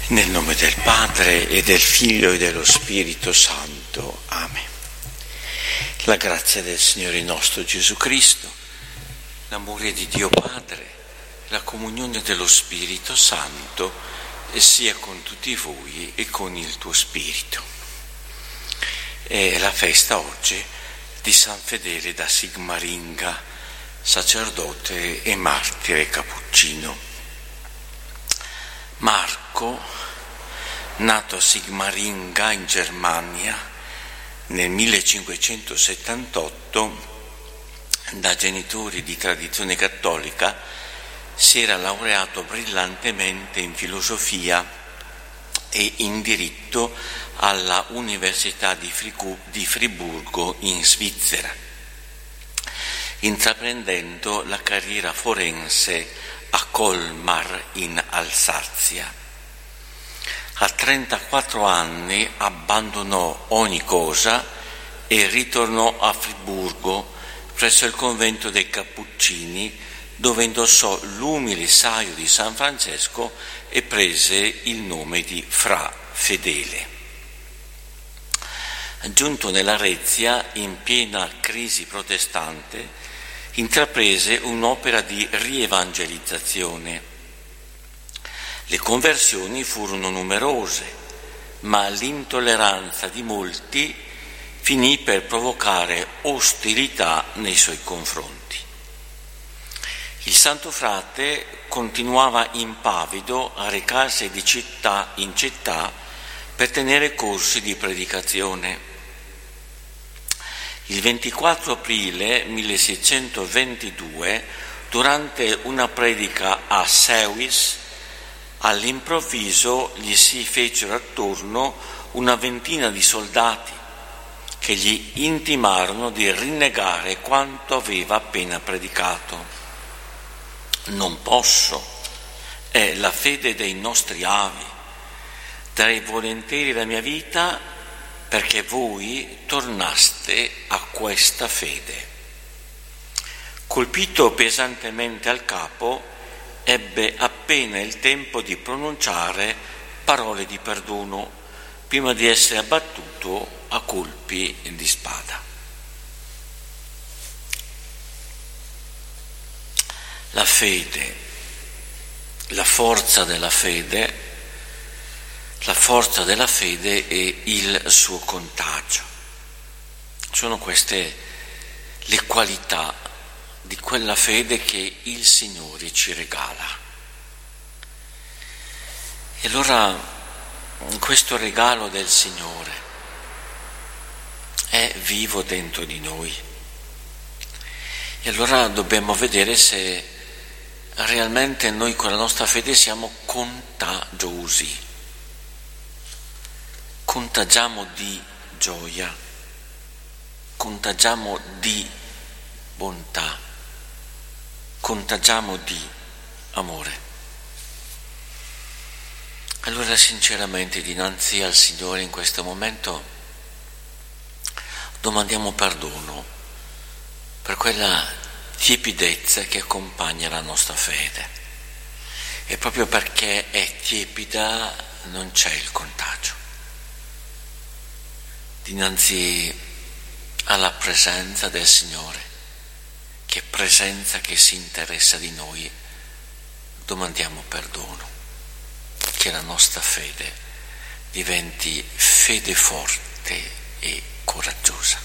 Nel nome del Padre e del Figlio e dello Spirito Santo. Amen. La grazia del Signore nostro Gesù Cristo, l'amore di Dio Padre, la comunione dello Spirito Santo sia con tutti voi e con il tuo Spirito. È la festa oggi di San Fedele da Sigmaringa, sacerdote e martire cappuccino. Marco, nato a Sigmaringa in Germania nel 1578, da genitori di tradizione cattolica, si era laureato brillantemente in filosofia e in diritto alla Università di Friburgo in Svizzera, intraprendendo la carriera forense a Colmar in Alsazia. A 34 anni abbandonò ogni cosa e ritornò a Friburgo presso il convento dei Cappuccini, dove indossò l'umile saio di San Francesco e prese il nome di Fra Fedele. Giunto nell'Arezia, in piena crisi protestante, intraprese un'opera di rievangelizzazione. Le conversioni furono numerose, ma l'intolleranza di molti finì per provocare ostilità nei suoi confronti. Il santo frate continuava impavido a recarsi di città in città per tenere corsi di predicazione. Il 24 aprile 1622, durante una predica a Seuis, all'improvviso gli si fecero attorno una ventina di soldati che gli intimarono di rinnegare quanto aveva appena predicato. Non posso, è la fede dei nostri avi. Darei volentieri la mia vita perché voi tornaste a questa fede. Colpito pesantemente al capo, ebbe appena il tempo di pronunciare parole di perdono prima di essere abbattuto a colpi di spada. La fede, la forza della fede e il suo contagio. Sono queste le qualità di quella fede che il Signore ci regala. E allora questo regalo del Signore è vivo dentro di noi. E allora dobbiamo vedere se realmente noi con la nostra fede siamo contagiosi. Contagiamo di gioia, contagiamo di bontà, contagiamo di amore. Allora sinceramente dinanzi al Signore in questo momento domandiamo perdono per quella tiepidezza che accompagna la nostra fede. E proprio perché è tiepida non c'è il contagio. Dinanzi alla presenza del Signore, che presenza che si interessa di noi, domandiamo perdono, che la nostra fede diventi fede forte e coraggiosa.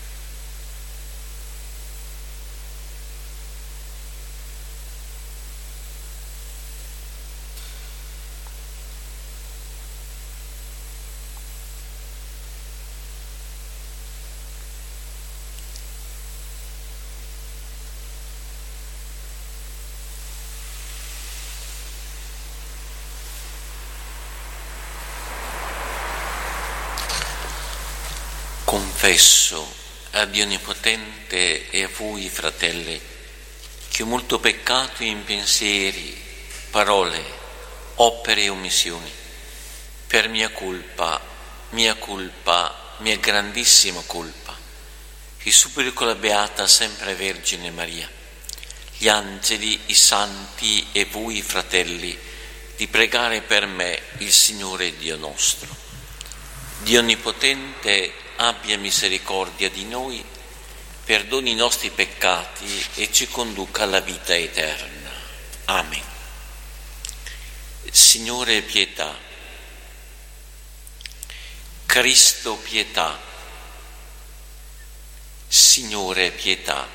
Confesso a Dio Onnipotente e a voi, fratelli, che ho molto peccato in pensieri, parole, opere e omissioni, per mia mia grandissima colpa, che supplico la Beata sempre Vergine Maria, gli angeli, i santi e voi, fratelli, di pregare per me il Signore Dio nostro. Dio Onnipotente abbia misericordia di noi, perdoni i nostri peccati e ci conduca alla vita eterna. Amen. Signore, pietà. Cristo, pietà. Signore, pietà.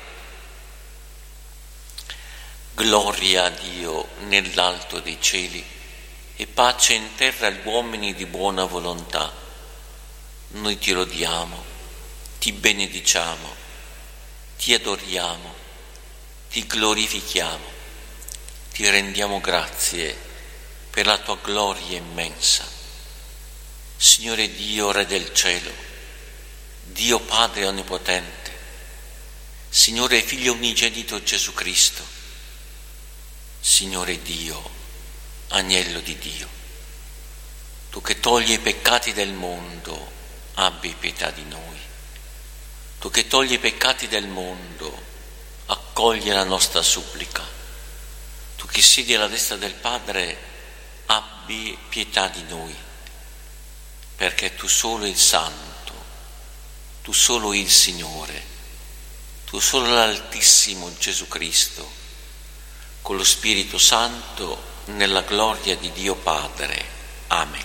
Gloria a Dio nell'alto dei cieli e pace in terra agli uomini di buona volontà. Noi ti lodiamo, ti benediciamo, ti adoriamo, ti glorifichiamo, ti rendiamo grazie per la tua gloria immensa. Signore Dio, Re del cielo, Dio Padre Onnipotente, Signore Figlio unigenito Gesù Cristo, Signore Dio, Agnello di Dio, tu che togli i peccati del mondo, abbi pietà di noi. Tu che togli i peccati del mondo, accogli la nostra supplica. Tu che siedi alla destra del Padre, abbi pietà di noi, perché tu solo il Santo, tu solo il Signore, tu solo l'Altissimo Gesù Cristo, con lo Spirito Santo, nella gloria di Dio Padre. Amen.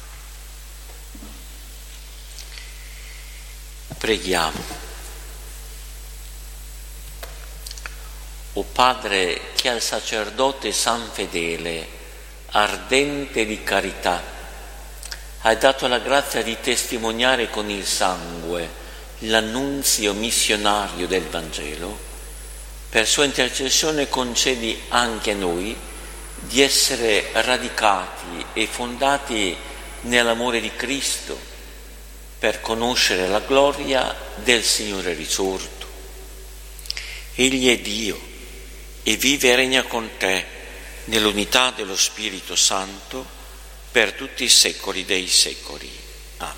Preghiamo. O Padre, che al sacerdote San Fedele, ardente di carità, hai dato la grazia di testimoniare con il sangue l'annunzio missionario del Vangelo, per sua intercessione concedi anche a noi di essere radicati e fondati nell'amore di Cristo, per conoscere la gloria del Signore risorto. Egli è Dio e vive e regna con te nell'unità dello Spirito Santo per tutti i secoli dei secoli. Amen.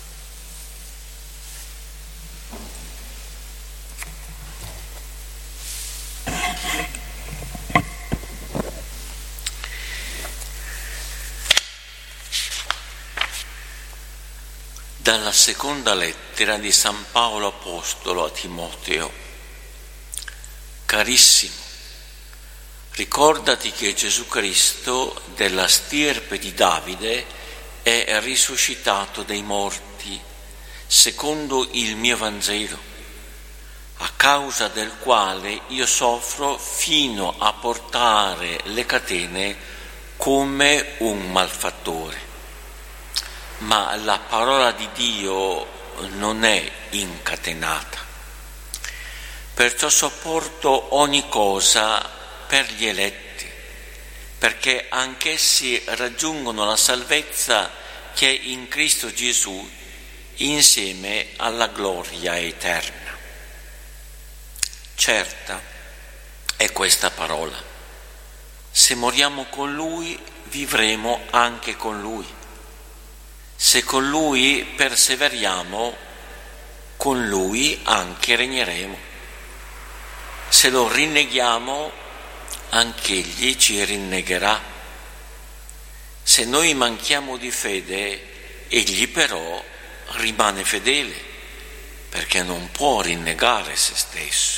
Dalla seconda lettera di San Paolo Apostolo a Timoteo. Carissimo, ricordati che Gesù Cristo, della stirpe di Davide, è risuscitato dai morti, secondo il mio Vangelo, a causa del quale io soffro fino a portare le catene come un malfattore. Ma la parola di Dio non è incatenata. Perciò sopporto ogni cosa per gli eletti, perché anch'essi raggiungono la salvezza che è in Cristo Gesù insieme alla gloria eterna. Certa è questa parola. Se moriamo con Lui, vivremo anche con Lui. Se con Lui perseveriamo, con Lui anche regneremo. Se lo rinneghiamo, anch'Egli ci rinnegherà. Se noi manchiamo di fede, Egli però rimane fedele, perché non può rinnegare se stesso.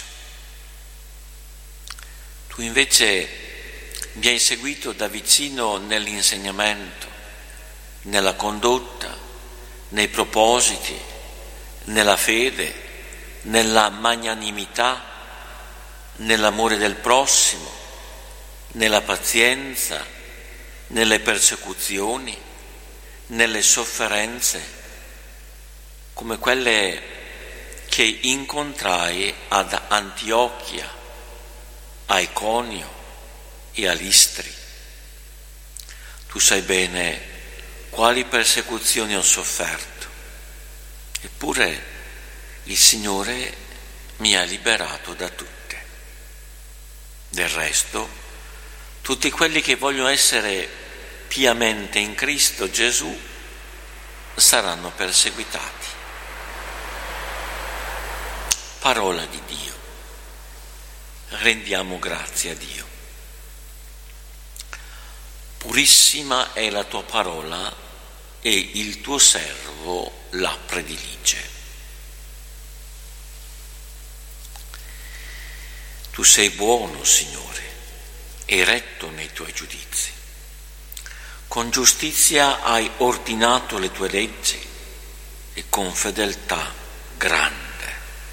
Tu invece mi hai seguito da vicino nell'insegnamento, nella condotta, nei propositi, nella fede, nella magnanimità, nell'amore del prossimo, nella pazienza, nelle persecuzioni, nelle sofferenze, come quelle che incontrai ad Antiochia, a Iconio e a Listri. Tu sai bene quali persecuzioni ho sofferto, eppure il Signore mi ha liberato da tutte. Del resto, tutti quelli che vogliono essere piamente in Cristo Gesù saranno perseguitati. Parola di Dio. Rendiamo grazie a Dio. Purissima è la tua parola e il tuo servo la predilige. Tu sei buono, Signore, e retto nei tuoi giudizi. Con giustizia hai ordinato le tue leggi e con fedeltà grande.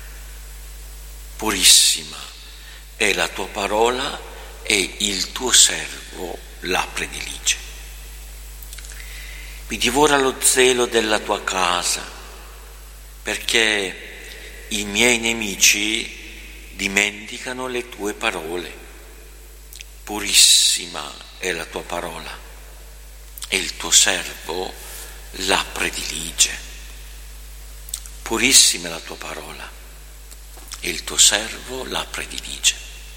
Purissima è la tua parola e il tuo servo la predilige. Mi divora lo zelo della tua casa, perché i miei nemici dimenticano le tue parole. Purissima è la tua parola e il tuo servo la predilige. Purissima è la tua parola e il tuo servo la predilige.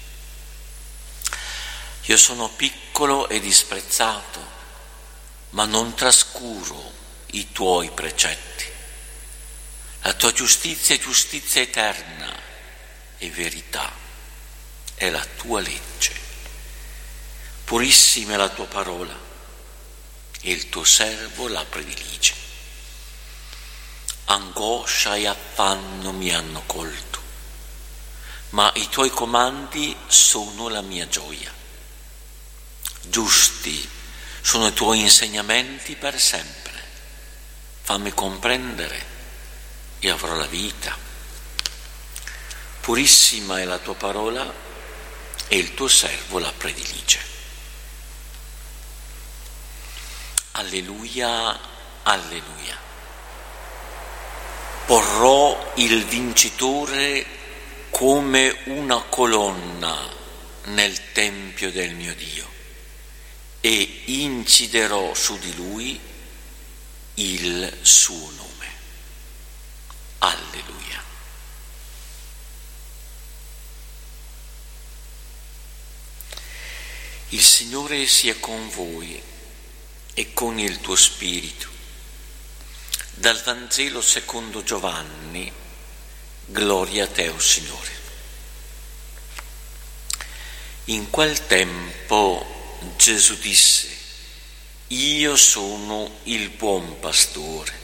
Io sono piccolo e disprezzato, ma non trascuro i tuoi precetti. La tua giustizia è giustizia eterna e verità è la tua legge. Purissima è la tua parola e il tuo servo la predilige. Angoscia e affanno mi hanno colto, ma i tuoi comandi sono la mia gioia. Giusti sono i tuoi insegnamenti per sempre. Fammi comprendere e avrò la vita. Purissima è la tua parola e il tuo servo la predilige. Alleluia, alleluia. Porrò il vincitore come una colonna nel tempio del mio Dio e inciderò su di lui il suo nome. Alleluia. Il Signore sia con voi e con il tuo spirito. Dal Vangelo secondo Giovanni, gloria a te, o Signore. In quel tempo Gesù disse: io sono il buon pastore.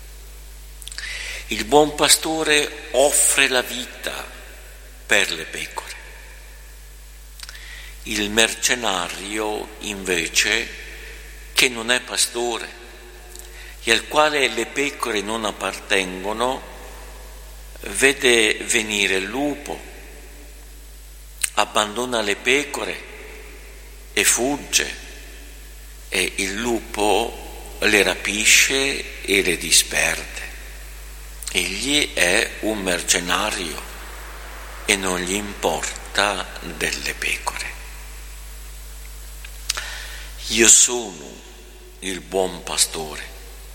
Il buon pastore offre la vita per le pecore. Il mercenario, invece, che non è pastore e al quale le pecore non appartengono, vede venire il lupo, abbandona le pecore e fugge, e il lupo le rapisce e le disperde. Egli è un mercenario e non gli importa delle pecore. Io sono il buon pastore,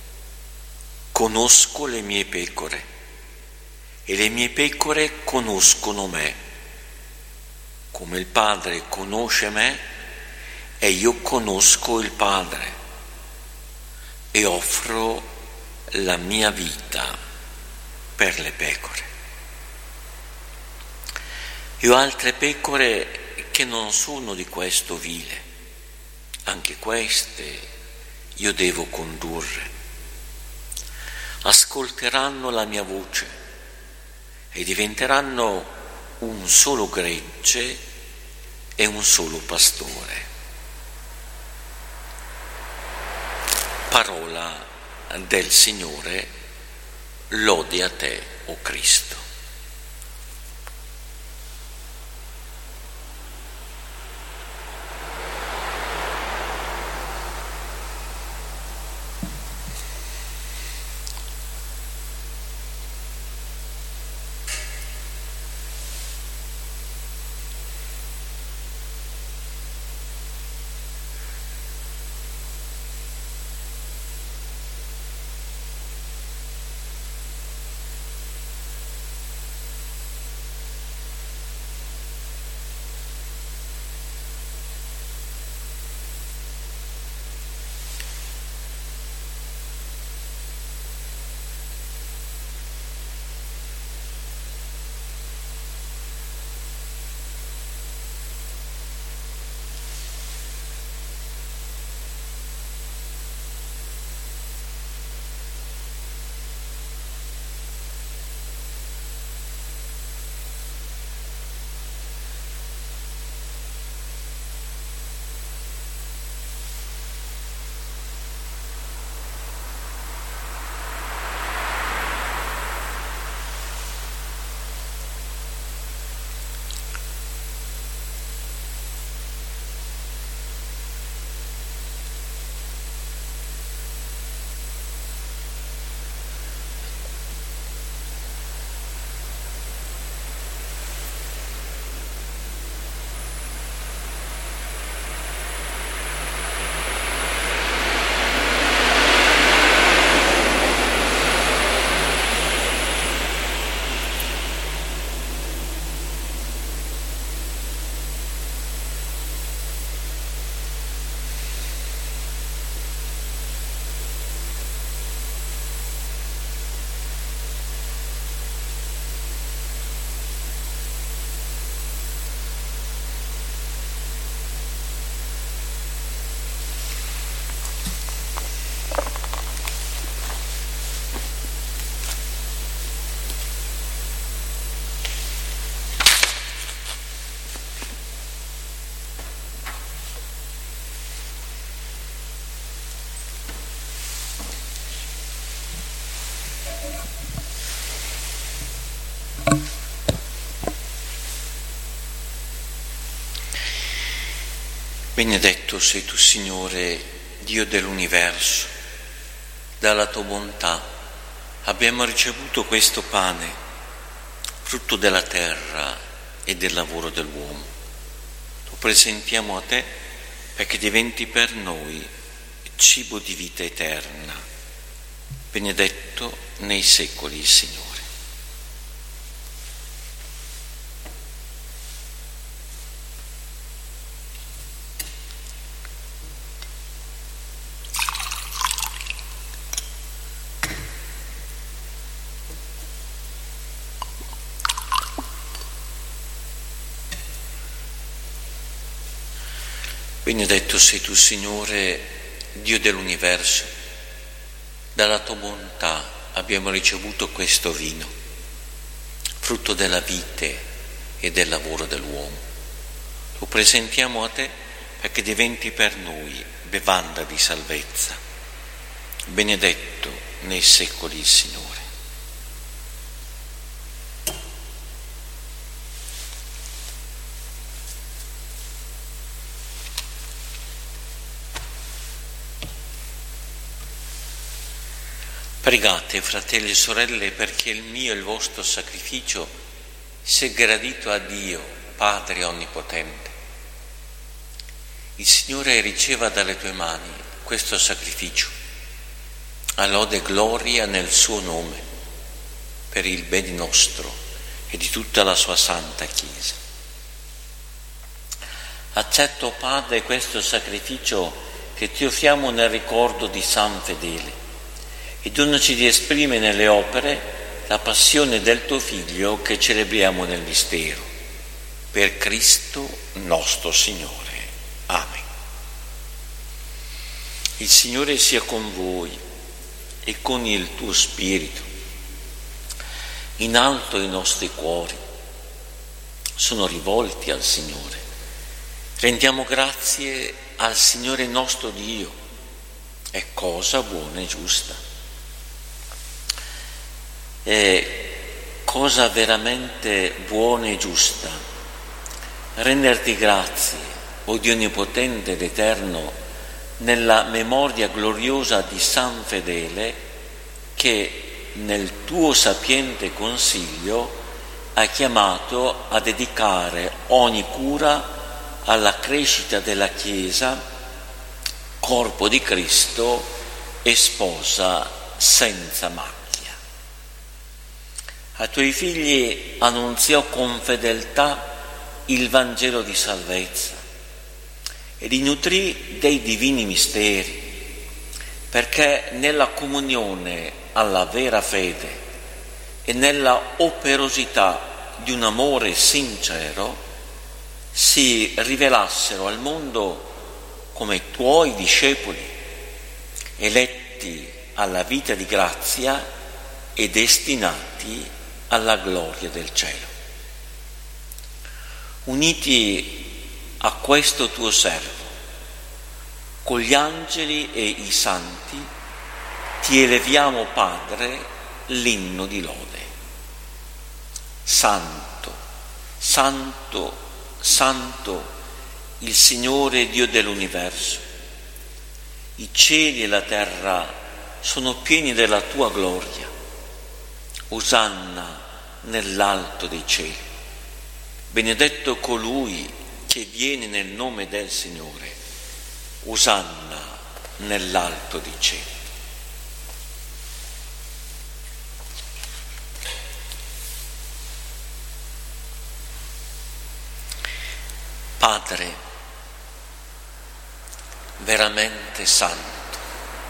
conosco le mie pecore e le mie pecore conoscono me, come il Padre conosce me e io conosco il Padre e offro la mia vita per le pecore. Io ho altre pecore che non sono di questo vile. Anche queste io devo condurre. Ascolteranno la mia voce e diventeranno un solo gregge e un solo pastore. Parola del Signore, lode a te, o Cristo. Benedetto sei tu, Signore, Dio dell'universo. Dalla tua bontà abbiamo ricevuto questo pane, frutto della terra e del lavoro dell'uomo. Lo presentiamo a te perché diventi per noi cibo di vita eterna. Benedetto nei secoli il Signore. Benedetto sei tu, Signore, Dio dell'universo. Dalla tua bontà abbiamo ricevuto questo vino, frutto della vite e del lavoro dell'uomo. Lo presentiamo a te perché diventi per noi bevanda di salvezza. Benedetto nei secoli il Signore. Pregate, fratelli e sorelle, perché il mio e il vostro sacrificio sia gradito a Dio, Padre Onnipotente. Il Signore riceva dalle tue mani questo sacrificio, a lode e gloria nel suo nome, per il bene nostro e di tutta la sua santa Chiesa. Accetto, Padre, questo sacrificio che ti offriamo nel ricordo di San Fedele, e donaci di esprimere nelle opere la passione del tuo Figlio che celebriamo nel mistero. Per Cristo nostro Signore. Amen. Il Signore sia con voi e con il tuo spirito. In alto i nostri cuori sono rivolti al Signore. Rendiamo grazie al Signore nostro Dio. È cosa buona e giusta. È cosa veramente buona e giusta renderti grazie, o Dio Onnipotente ed Eterno, nella memoria gloriosa di San Fedele, che nel tuo sapiente consiglio hai chiamato a dedicare ogni cura alla crescita della Chiesa, corpo di Cristo e sposa senza macchia. Ai tuoi figli annunziò con fedeltà il Vangelo di salvezza e li nutrì dei divini misteri, perché nella comunione alla vera fede e nella operosità di un amore sincero si rivelassero al mondo come tuoi discepoli, eletti alla vita di grazia e destinati alla gloria del cielo. Uniti a questo tuo servo, con gli angeli e i santi, ti eleviamo, Padre, l'inno di lode. Santo, santo, santo, il Signore Dio dell'universo. I cieli e la terra sono pieni della tua gloria. Osanna nell'alto dei cieli. Benedetto colui che viene nel nome del Signore. Osanna nell'alto dei cieli. Padre veramente santo,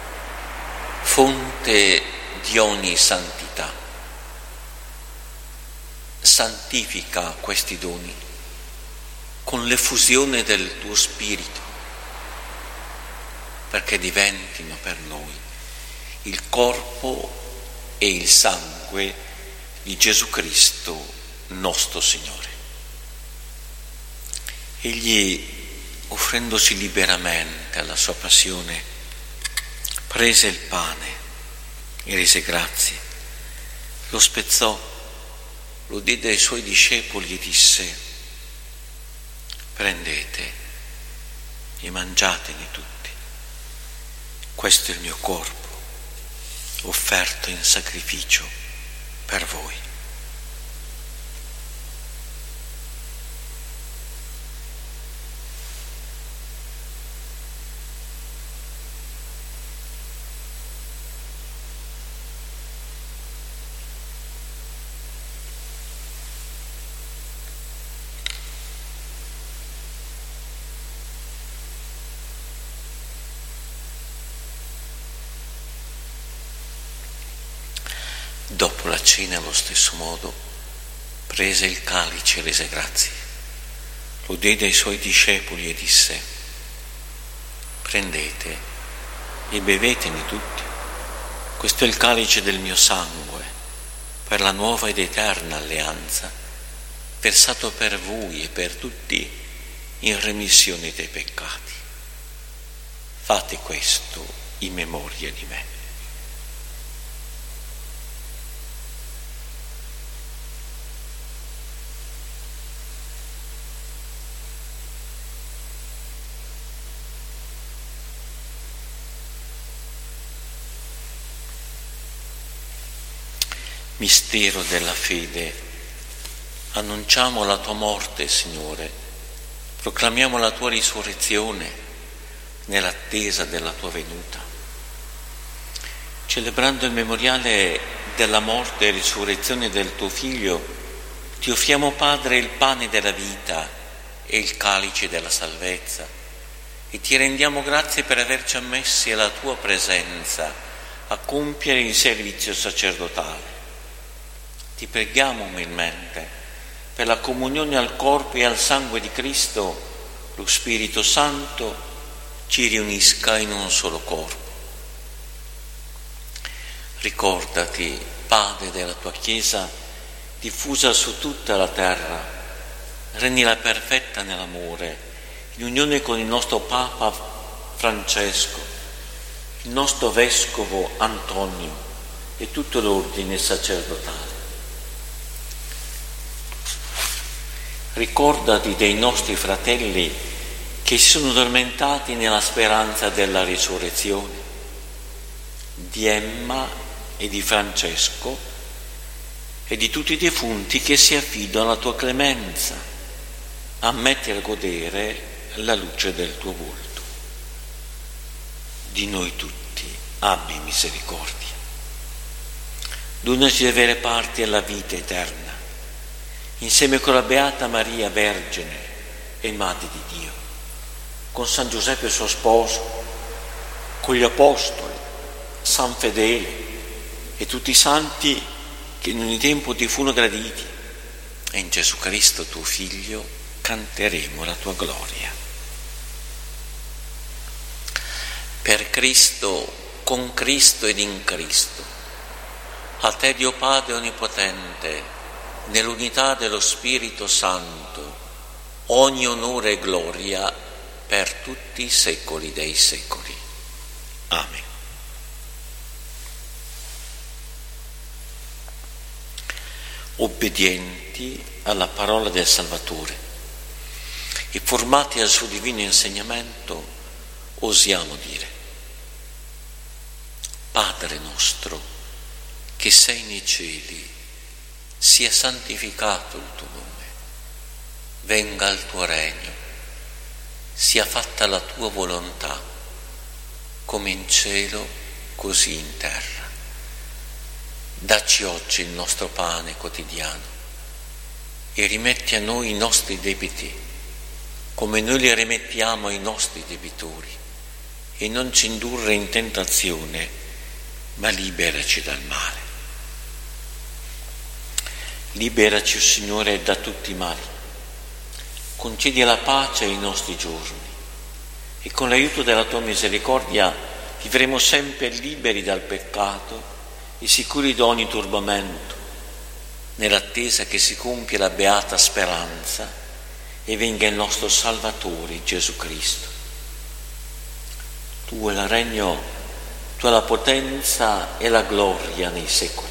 fonte di ogni santità, santifica questi doni con l'effusione del tuo Spirito, perché diventino per noi il corpo e il sangue di Gesù Cristo nostro Signore. Egli, offrendosi liberamente alla sua passione, prese il pane e rese grazie, lo spezzò, lo diede ai suoi discepoli e disse: prendete e mangiatene tutti. Questo è il mio corpo, offerto in sacrificio per voi. Dopo la cena, allo stesso modo, prese il calice e rese grazie. Lo diede ai suoi discepoli e disse: prendete e bevetene tutti. Questo è il calice del mio sangue, per la nuova ed eterna alleanza, versato per voi e per tutti in remissione dei peccati. Fate questo in memoria di me. Mistero della fede. Annunciamo la tua morte, Signore, proclamiamo la tua risurrezione nell'attesa della tua venuta. Celebrando il memoriale della morte e risurrezione del tuo Figlio, ti offriamo, Padre, il pane della vita e il calice della salvezza, e ti rendiamo grazie per averci ammessi alla tua presenza a compiere il servizio sacerdotale. Ti preghiamo umilmente per la comunione al corpo e al sangue di Cristo, lo Spirito Santo ci riunisca in un solo corpo. Ricordati, Padre, della tua Chiesa diffusa su tutta la terra, rendila perfetta nell'amore, in unione con il nostro Papa Francesco, il nostro Vescovo Antonio e tutto l'ordine sacerdotale. Ricordati dei nostri fratelli che si sono addormentati nella speranza della risurrezione, di Emma e di Francesco e di tutti i defunti che si affidano alla tua clemenza, ammetti a godere la luce del tuo volto. Di noi tutti abbi misericordia. Donaci di avere parte alla vita eterna, insieme con la Beata Maria Vergine e Madre di Dio, con San Giuseppe suo sposo, con gli Apostoli, San Fedele e tutti i santi che in ogni tempo ti furono graditi, e in Gesù Cristo tuo Figlio canteremo la tua gloria. Per Cristo, con Cristo ed in Cristo, a te Dio Padre Onnipotente, nell'unità dello Spirito Santo, ogni onore e gloria per tutti i secoli dei secoli. Amen. Obbedienti alla parola del Salvatore e formati al suo divino insegnamento, osiamo dire: Padre nostro, che sei nei cieli, sia santificato il tuo nome, venga il tuo regno, sia fatta la tua volontà, come in cielo, così in terra. Dacci oggi il nostro pane quotidiano e rimetti a noi i nostri debiti, come noi li rimettiamo ai nostri debitori, e non ci indurre in tentazione, ma liberaci dal male. Liberaci, Signore, da tutti i mali, concedi la pace ai nostri giorni e con l'aiuto della tua misericordia vivremo sempre liberi dal peccato e sicuri da ogni turbamento, nell'attesa che si compia la beata speranza e venga il nostro Salvatore Gesù Cristo. Tu è il regno, tu è la potenza e la gloria nei secoli.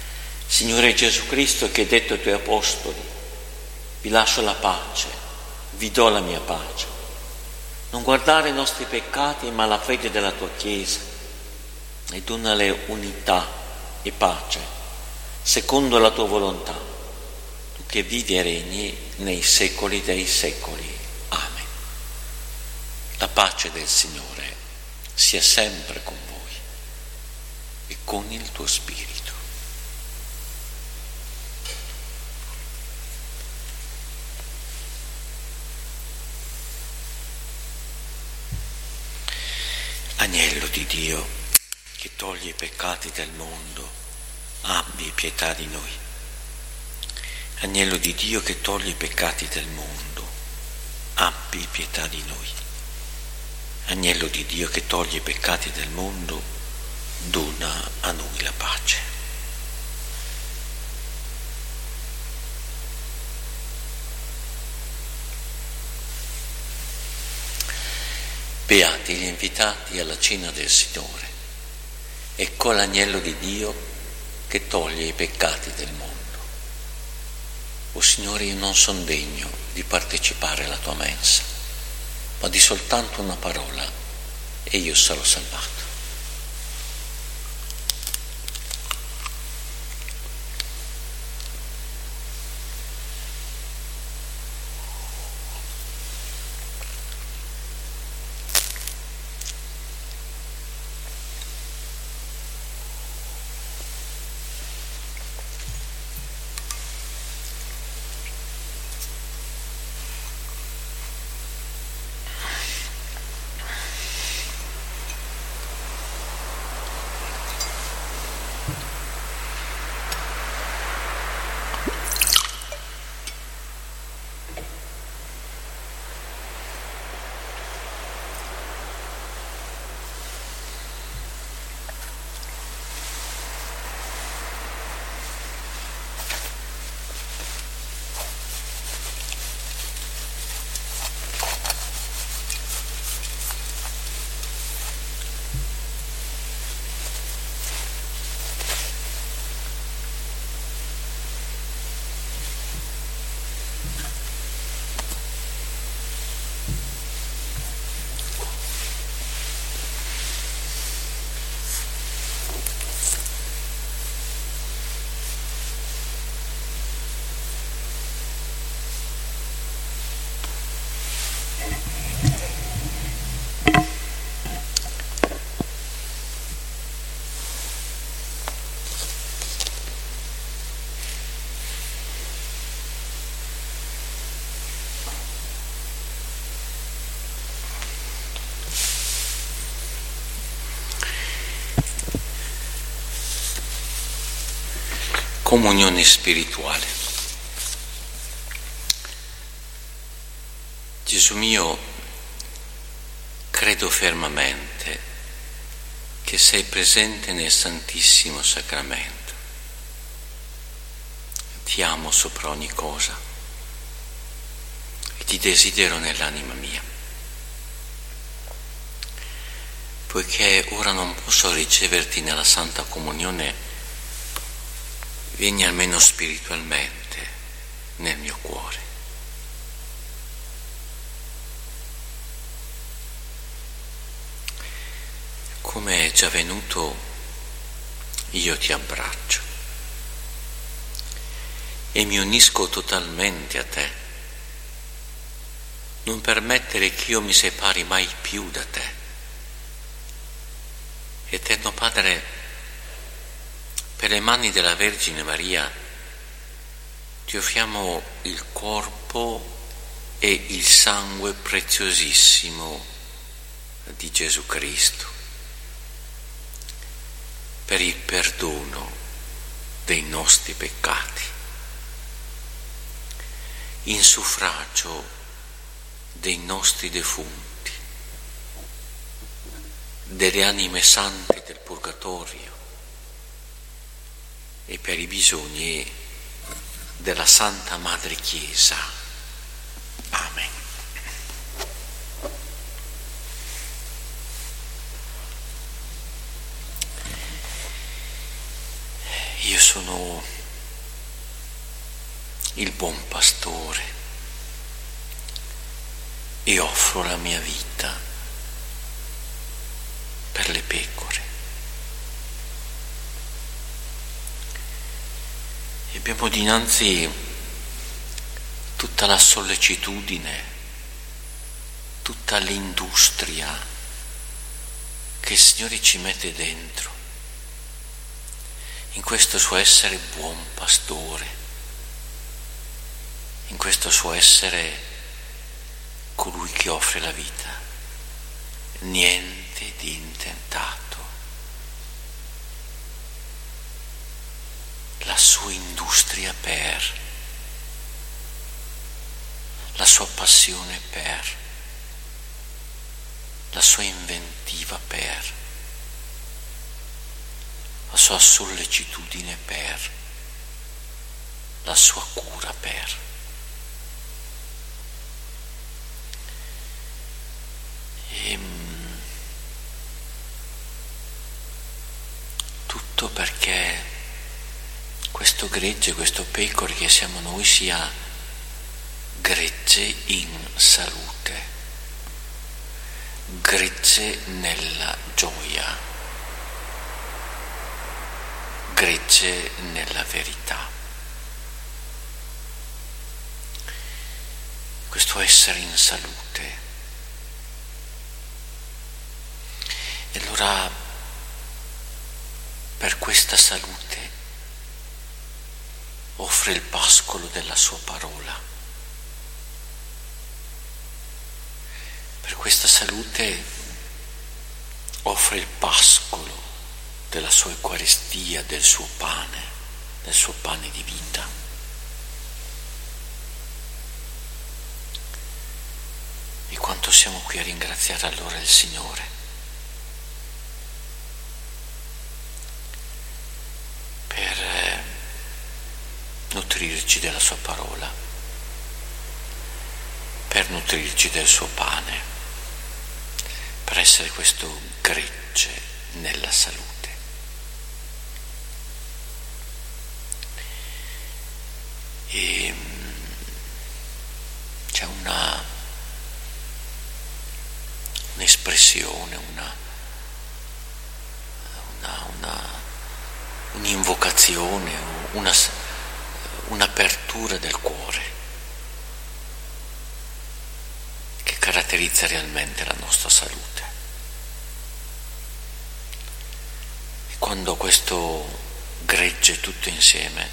Signore Gesù Cristo, che hai detto ai tuoi apostoli: vi lascio la pace, vi do la mia pace. Non guardare i nostri peccati, ma la fede della tua Chiesa, e donale unità e pace, secondo la tua volontà, tu che vivi e regni nei secoli dei secoli. Amen. La pace del Signore sia sempre con voi e con il tuo spirito. Agnello di Dio, che toglie i peccati del mondo, abbi pietà di noi. Agnello di Dio, che toglie i peccati del mondo, abbi pietà di noi. Agnello di Dio, che toglie i peccati del mondo, dona a noi la pace. Beati gli invitati alla cena del Signore. Ecco l'agnello di Dio che toglie i peccati del mondo. O Signore, io non sono degno di partecipare alla tua mensa, ma di soltanto una parola e io sarò salvato. Comunione spirituale. Gesù mio, credo fermamente che sei presente nel Santissimo Sacramento. Ti amo sopra ogni cosa e ti desidero nell'anima mia. Poiché ora non posso riceverti nella Santa Comunione, vieni almeno spiritualmente nel mio cuore. Come è già venuto, io ti abbraccio e mi unisco totalmente a te. Non permettere che io mi separi mai più da te. Eterno Padre, per le mani della Vergine Maria ti offriamo il corpo e il sangue preziosissimo di Gesù Cristo per il perdono dei nostri peccati, in suffragio dei nostri defunti, delle anime sante del purgatorio e per i bisogni della Santa Madre Chiesa. Amen. Io sono il buon pastore e offro la mia vita per le pecore. E abbiamo dinanzi tutta la sollecitudine, tutta l'industria che il Signore ci mette dentro, in questo suo essere buon pastore, in questo suo essere colui che offre la vita. Niente di intentato. La sua industria per, la sua passione per, la sua inventiva per, la sua sollecitudine per, la sua cura per. Tutto perché questo gregge, questo pecore che siamo noi sia gregge in salute, gregge nella gioia, gregge nella verità. Questo essere in salute. E allora per questa salute offre il pascolo della sua parola. Per questa salute offre il pascolo della sua Eucaristia, del suo pane di vita. E quanto siamo qui a ringraziare allora il Signore per nutrirci della sua parola, per nutrirci del suo pane, per essere questo gregge nella salute. E c'è un'espressione, un'invocazione, un'apertura del cuore che caratterizza realmente la nostra salute. E quando questo gregge tutto insieme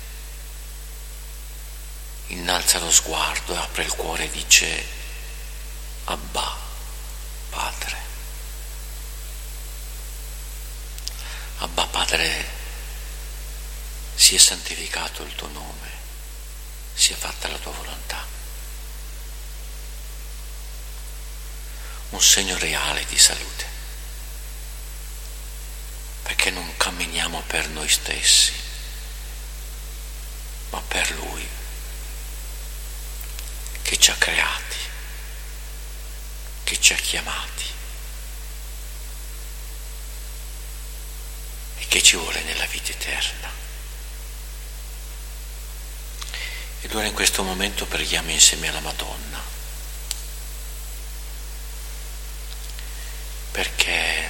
innalza lo sguardo, apre il cuore e dice: Abba, Padre. Abba, Padre, sia santificato il tuo nome, sia fatta la tua volontà. Un segno reale di salute, perché non camminiamo per noi stessi, ma per Lui che ci ha creati, che ci ha chiamati e che ci vuole nella vita eterna. Ed ora in questo momento preghiamo insieme alla Madonna, perché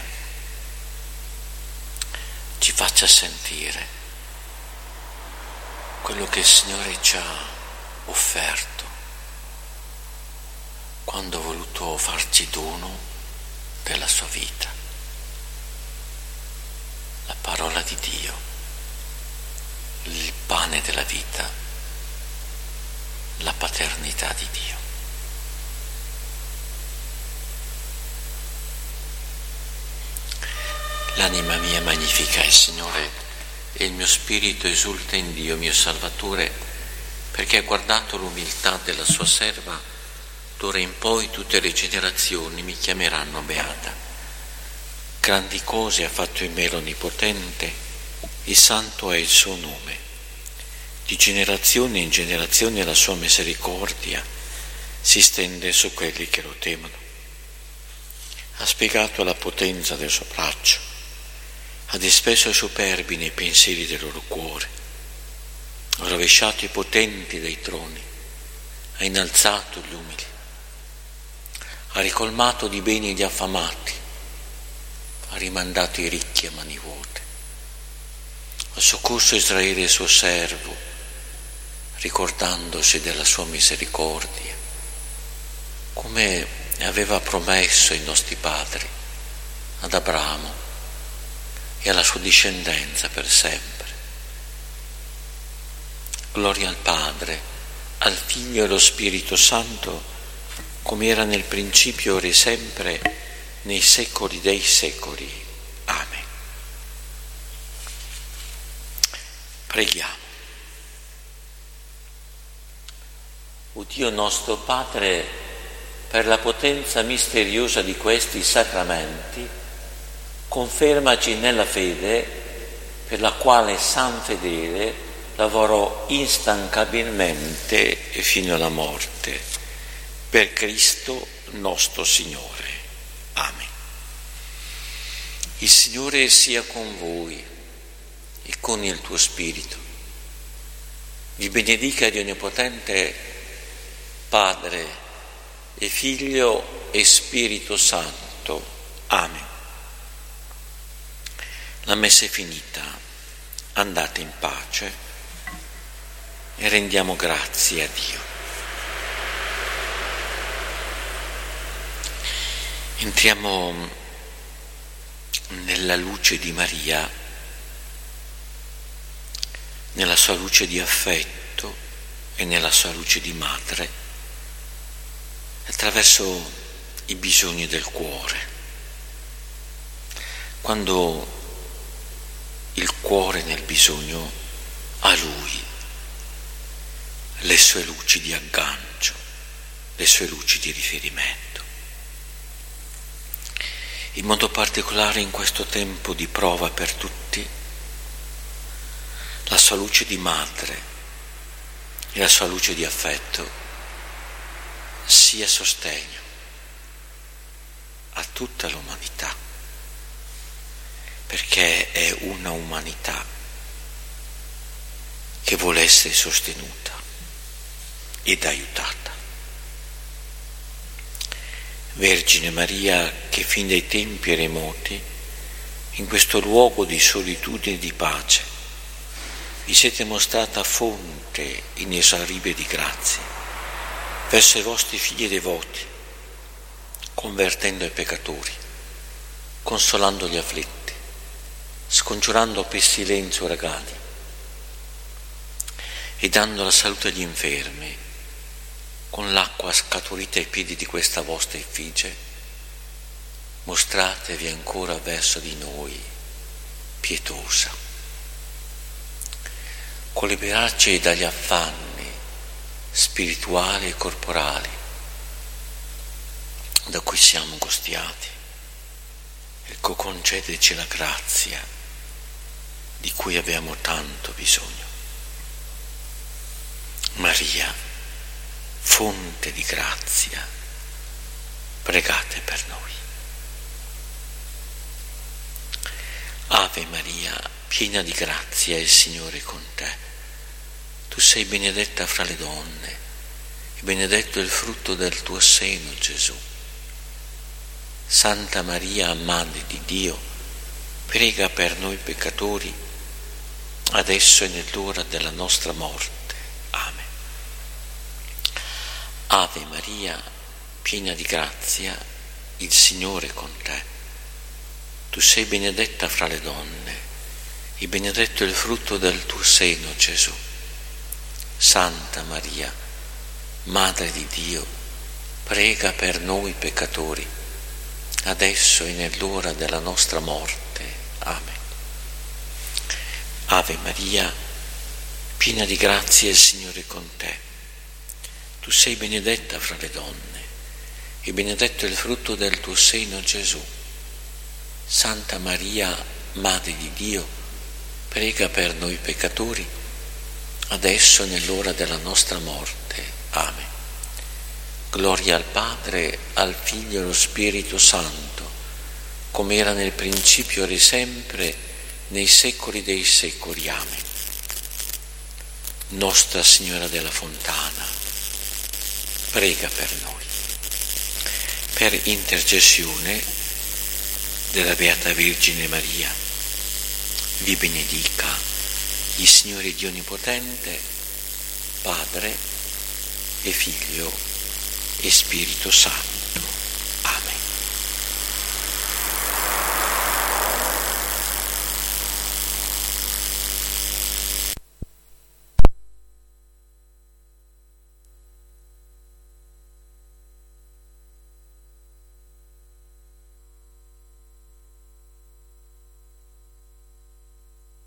ci faccia sentire quello che il Signore ci ha offerto quando ha voluto farci dono della sua vita, la parola di Dio, il pane della vita, la paternità di Dio. L'anima mia magnifica il Signore e il mio spirito esulta in Dio mio Salvatore, perché ha guardato l'umiltà della sua serva. D'ora in poi tutte le generazioni mi chiameranno beata. Grandi cose ha fatto in me l'Onnipotente, e santo è il suo nome. Di generazione in generazione la sua misericordia si stende su quelli che lo temono. Ha spiegato la potenza del suo braccio, ha dispreso i superbi nei pensieri del loro cuore, ha rovesciato i potenti dai troni, ha innalzato gli umili, ha ricolmato di beni gli affamati, ha rimandato i ricchi a mani vuote, ha soccorso Israele suo servo, ricordandosi della sua misericordia, come aveva promesso ai nostri padri, ad Abramo e alla sua discendenza per sempre. Gloria al Padre, al Figlio e allo Spirito Santo, come era nel principio, ora e sempre, nei secoli dei secoli. Amen. Preghiamo. O Dio nostro Padre, per la potenza misteriosa di questi sacramenti, confermaci nella fede per la quale San Fedele lavorò instancabilmente fino alla morte. Per Cristo nostro Signore. Amen. Il Signore sia con voi e con il tuo spirito. Vi benedica Dio Onnipotente, Padre e Figlio e Spirito Santo. Amen. La messa è finita. Andate in pace e rendiamo grazie a Dio. Entriamo nella luce di Maria, nella sua luce di affetto e nella sua luce di madre, attraverso i bisogni del cuore. Quando il cuore nel bisogno ha Lui, le sue luci di aggancio, le sue luci di riferimento. In modo particolare in questo tempo di prova per tutti, la sua luce di madre e la sua luce di affetto sia sostegno a tutta l'umanità, perché è una umanità che vuole essere sostenuta ed aiutata. Vergine Maria, che fin dai tempi remoti, in questo luogo di solitudine e di pace, vi siete mostrata fonte inesauribile di grazie verso i vostri figli devoti, convertendo i peccatori, consolando gli afflitti, scongiurando pestilenze e uragani e dando la salute agli infermi. Con l'acqua scaturita ai piedi di questa vostra effigie, mostratevi ancora verso di noi pietosa. Con liberarci dagli affanni spirituali e corporali da cui siamo angustiati, ecco, concedeci la grazia di cui abbiamo tanto bisogno. Maria, fonte di grazia, pregate per noi. Ave Maria, piena di grazia, il Signore è con te. Tu sei benedetta fra le donne, e benedetto è il frutto del tuo seno, Gesù. Santa Maria, Madre di Dio, prega per noi peccatori, adesso e nell'ora della nostra morte. Amen. Ave Maria, piena di grazia, il Signore è con te. Tu sei benedetta fra le donne, e benedetto è il frutto del tuo seno, Gesù. Santa Maria, Madre di Dio, prega per noi peccatori, adesso e nell'ora della nostra morte. Amen. Ave Maria, piena di grazia, il Signore è con te. Tu sei benedetta fra le donne, e benedetto è il frutto del tuo seno, Gesù. Santa Maria, Madre di Dio, prega per noi peccatori, adesso e nell'ora della nostra morte. Amen. Gloria al Padre, al Figlio e allo Spirito Santo, come era nel principio, ora e sempre, nei secoli dei secoli. Amen. Nostra Signora della Fontana, prega per noi. per intercessione della Beata Vergine Maria, vi benedica il Signore Dio Onnipotente, Padre e Figlio e Spirito Santo.